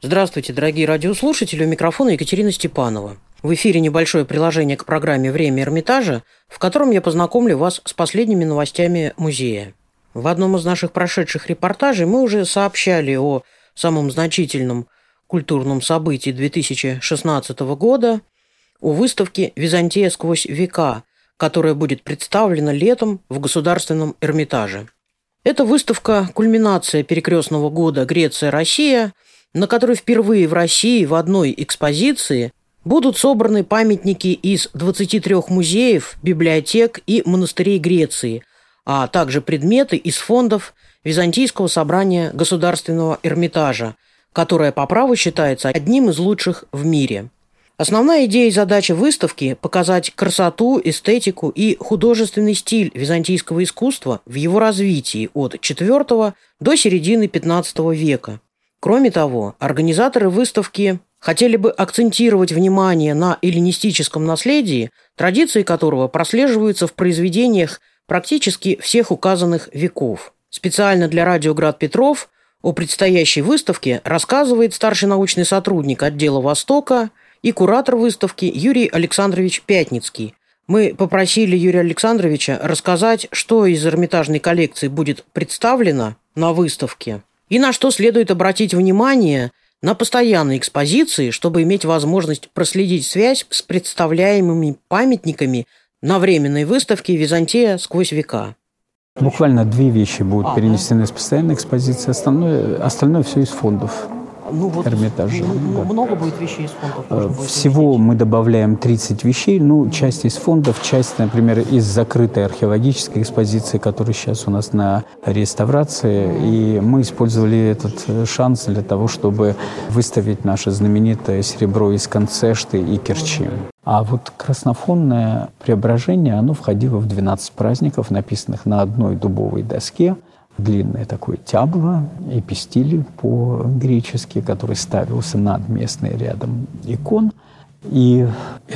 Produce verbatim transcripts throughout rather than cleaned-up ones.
Здравствуйте, дорогие радиослушатели, у микрофона Екатерина Степанова. В эфире небольшое приложение к программе «Время Эрмитажа», в котором я познакомлю вас с последними новостями музея. В одном из наших прошедших репортажей мы уже сообщали о самом значительном культурном событии две тысячи шестнадцатого года, о выставке «Византия сквозь века», которая будет представлена летом в Государственном Эрмитаже. Эта выставка – кульминация перекрестного года «Греция-Россия», на которой впервые в России в одной экспозиции будут собраны памятники из двадцати трёх музеев, библиотек и монастырей Греции, а также предметы из фондов Византийского собрания Государственного Эрмитажа, которое по праву считается одним из лучших в мире. Основная идея и задача выставки – показать красоту, эстетику и художественный стиль византийского искусства в его развитии от четвёртого до середины пятнадцатого века. Кроме того, организаторы выставки хотели бы акцентировать внимание на эллинистическом наследии, традиции которого прослеживаются в произведениях практически всех указанных веков. Специально для радио «Град Петров» о предстоящей выставке рассказывает старший научный сотрудник отдела Востока и куратор выставки Юрий Александрович Пятницкий. Мы попросили Юрия Александровича рассказать, что из Эрмитажной коллекции будет представлено на выставке и на что следует обратить внимание на постоянной экспозиции, чтобы иметь возможность проследить связь с представляемыми памятниками на временной выставке «Византия сквозь века». Буквально две вещи будут а, перенесены да? с постоянной экспозиции, остальное, остальное все из фондов. Ну, вот Эрмитажа. Да. Много будет вещей из фондов? Всего мы добавляем тридцать вещей. Ну, часть из фондов, часть, например, из закрытой археологической экспозиции, которая сейчас у нас на реставрации. И мы использовали этот шанс для того, чтобы выставить наше знаменитое серебро из Канцешты и Керчи. А вот краснофонное преображение, оно входило в двенадцать праздников, написанных на одной дубовой доске. Длинное такое тябло, эпистиль по-гречески, который ставился над местной рядом икон. И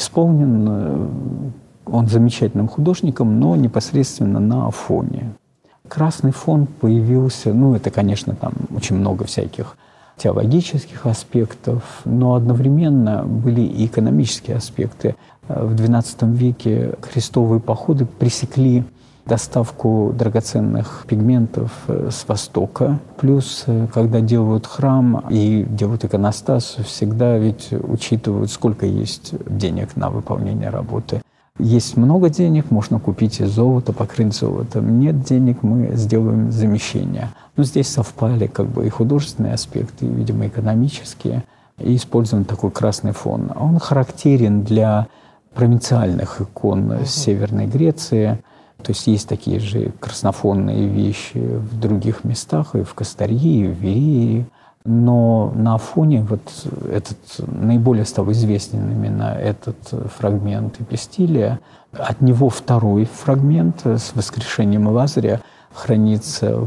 исполнен он замечательным художником, но непосредственно на Афоне. Красный фон появился, ну, это, конечно, там очень много всяких теологических аспектов, но одновременно были и экономические аспекты. В двенадцатом веке крестовые походы пресекли доставку драгоценных пигментов с Востока. Плюс, когда делают храм и делают иконостас, всегда ведь учитывают, сколько есть денег на выполнение работы. Есть много денег, можно купить и золото, покрыть золотом. Нет денег, мы сделаем замещение. Но здесь совпали как бы и художественные аспекты, и, видимо, экономические. И использован такой красный фон. Он характерен для провинциальных икон uh-huh. Северной Греции. То есть есть такие же краснофонные вещи в других местах, и в Кастарии, и в Верии. Но на Афоне вот этот наиболее стал известен именно этот фрагмент эпистилия. От него второй фрагмент с воскрешением Лазаря хранится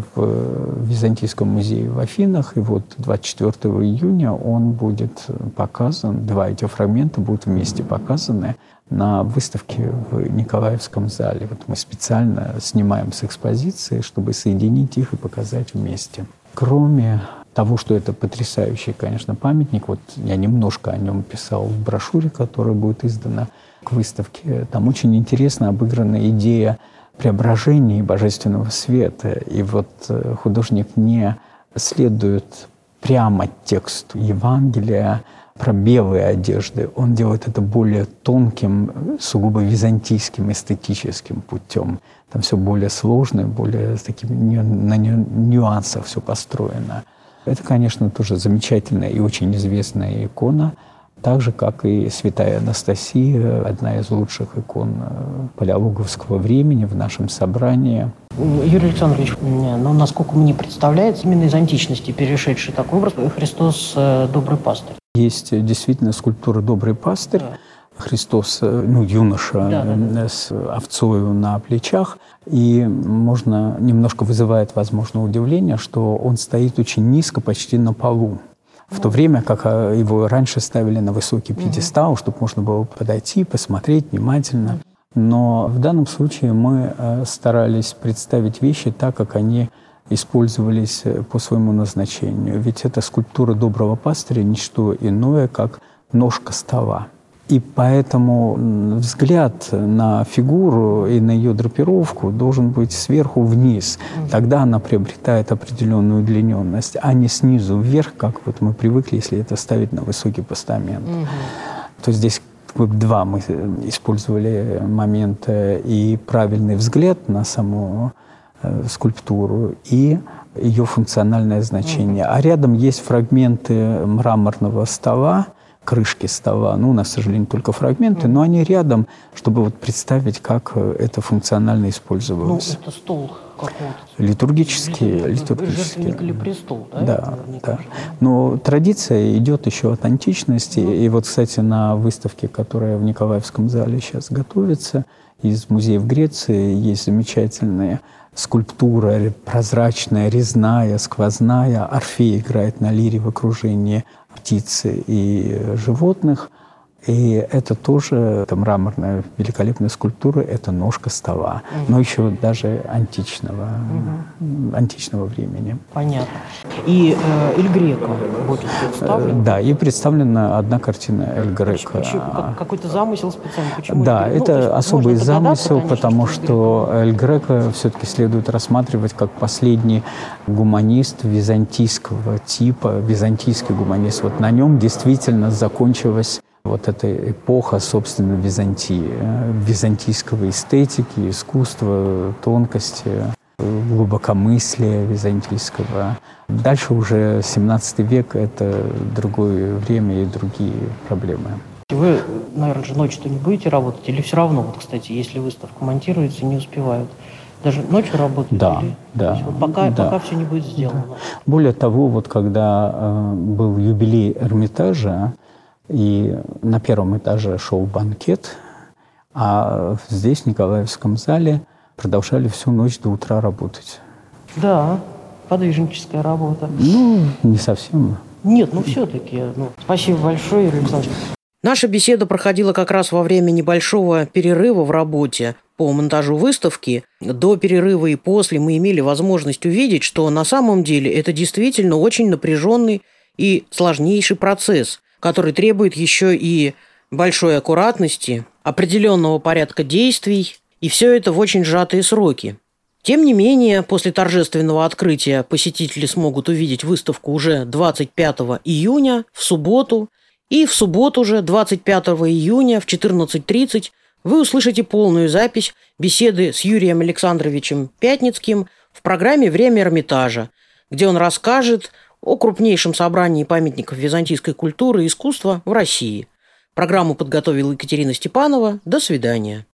в Византийском музее в Афинах. И вот двадцать четвёртого июня он будет показан, два этих фрагмента будут вместе показаны на выставке в Николаевском зале. Вот мы специально снимаем с экспозиции, чтобы соединить их и показать вместе. Кроме того, что это потрясающий, конечно, памятник, вот я немножко о нем писал в брошюре, которая будет издана к выставке. Там очень интересно обыграна идея преображения и божественного света. И вот художник не следует прямо тексту Евангелия про белые одежды. Он делает это более тонким, сугубо византийским, эстетическим путем. Там все более сложное, более с такими на нюансах все построено. Это, конечно, тоже замечательная и очень известная икона, так же, как и святая Анастасия, одна из лучших икон палеологовского времени в нашем собрании. Юрий Александрович, ну, насколько мне представляется, именно из античности перешедший такой образ Христос добрый пастырь. Есть действительно скульптура «Добрый пастырь». Да. Христос, ну, юноша да, да, да. с овцою на плечах. И можно, немножко вызывает, возможно, удивление, что он стоит очень низко, почти на полу. В то время, как его раньше ставили на высокий пьедестал, чтобы можно было подойти, посмотреть внимательно. Но в данном случае мы старались представить вещи так, как они использовались по своему назначению. Ведь эта скульптура доброго пастыря – ничто иное, как ножка стола. И поэтому взгляд на фигуру и на ее драпировку должен быть сверху вниз. Тогда она приобретает определенную удлиненность, а не снизу вверх, как вот мы привыкли, если это ставить на высокий постамент. Угу. То есть здесь два мы использовали момента: и правильный взгляд на саму э, скульптуру, и ее функциональное значение. Угу. А рядом есть фрагменты мраморного стола, крышки стола. Ну, у нас, к сожалению, только фрагменты, mm. но они рядом, чтобы вот представить, как это функционально использовалось. Ну, это стол какого-то. Литургический. литургический. Жертвенник или престол, да? Да, да. Но традиция идет еще от античности. Mm. И вот, кстати, на выставке, которая в Николаевском зале сейчас готовится, из музеев Греции, есть замечательная скульптура прозрачная, резная, сквозная. Орфей играет на лире в окружении птицы и животных. И это тоже это мраморная великолепная скульптура, это ножка стола, угу. но еще даже античного, угу. античного времени. Понятно. И э, Эль Греко будет представлен? Да, и представлена одна картина Эль Греко. Какой-то замысел специальный? Почему да, Эль Греко? это Ну, особый замысел, конечно, потому что Эль Греко все-таки следует рассматривать как последний гуманист византийского типа, византийский гуманист. Вот на нем действительно закончилась вот эта эпоха, собственно, Византии, византийского эстетики, искусства, тонкости, глубокомыслия византийского. Дальше уже семнадцатый век – это другое время и другие проблемы. Вы, наверное, же ночью-то не будете работать? Или все равно, вот, кстати, если выставка монтируется, не успевают? Даже ночью работать? Да, или... да. Вот пока, да. пока все не будет сделано. Да. Более того, вот когда э, был юбилей Эрмитажа, и на первом этаже шел банкет, а здесь, в Николаевском зале, продолжали всю ночь до утра работать. Да, подвижническая работа. Ну, не совсем. Нет, ну все-таки. Ну, спасибо большое, Юрий Александрович. Наша беседа проходила как раз во время небольшого перерыва в работе по монтажу выставки. До перерыва и после мы имели возможность увидеть, что на самом деле это действительно очень напряженный и сложнейший процесс, который требует еще и большой аккуратности, определенного порядка действий, и все это в очень сжатые сроки. Тем не менее, после торжественного открытия посетители смогут увидеть выставку уже двадцать пятого июня, в субботу, и в субботу же, двадцать пятого июня в четырнадцать тридцать, вы услышите полную запись беседы с Юрием Александровичем Пятницким в программе «Время Эрмитажа», где он расскажет о крупнейшем собрании памятников византийской культуры и искусства в России. Программу подготовила Екатерина Степанова. До свидания.